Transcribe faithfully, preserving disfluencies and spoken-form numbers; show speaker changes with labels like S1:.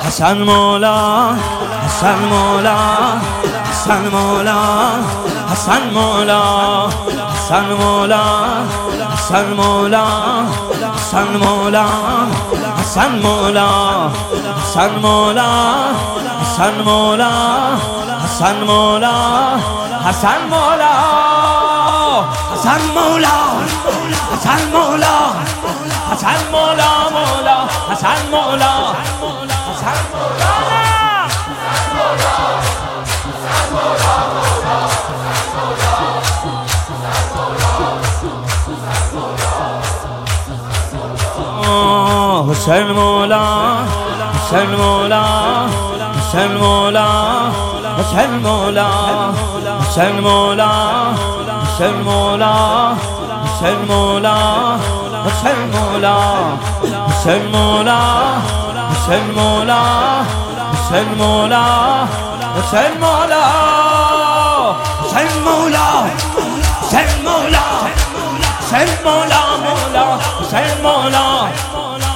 S1: حسن مولا حسن مولا حسن مولا حسن مولا حسن مولا حسن مولا حسن مولا حسن مولا حسن مولا حسن مولا حسن مولا حسن مولا حسن مولا حسن مولا حسن مولا مولا حسن مولا حسن مولا حسین مولا حسین مولا حسین مولا حسین مولا حسین مولا حسین مولا حسین مولا حسین مولا حسین مولا حسین مولا حسین مولا حسین مولا حسین مولا حسین مولا حسین مولا مولا حسین مولا